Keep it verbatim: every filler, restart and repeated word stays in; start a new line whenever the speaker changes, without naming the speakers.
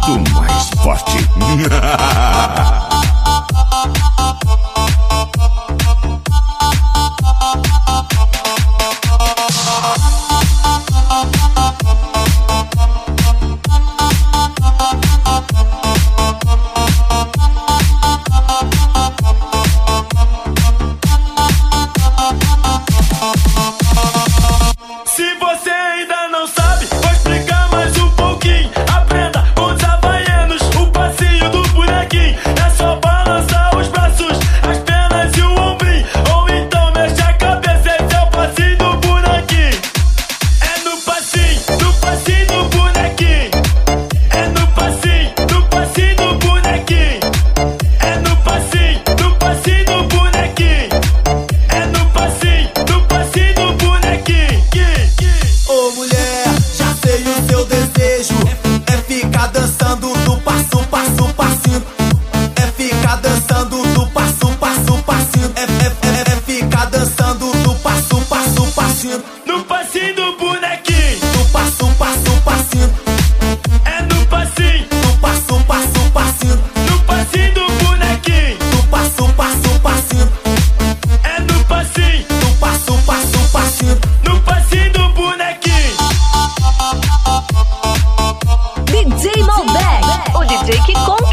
do mais forte.
Se você ainda não sabe, vou explicar mais um pouquinho. Aprenda com os havaianos o passinho do bonequinho. É só balançar os braços, as pernas e o ombrinho. Ou então mexe a cabeça, esse é o passinho do bonequinho. É no passinho, no passinho do bonequinho. É no passinho, no passinho do bonequinho. É no passinho, no passinho do bonequinho. É no passinho, no passinho do bonequinho.
Ô mulher, já sei o seu desejo. É ficar dançando do passo, passo, passinho. É ficar dançando do passo, passo, passinho. É, é, é, é ficar dançando do passo, passo, passinho.
No passinho do bonequinho.
Do passo, passo, passinho.
É no passinho,
Do passo, passo, passinho.
no passinho do bonequinho.
Do passo, passo, passinho.
É no passinho,
Do passo, passo, passinho.
no passinho do bonequinho.
D J Malbec, o D J que conta.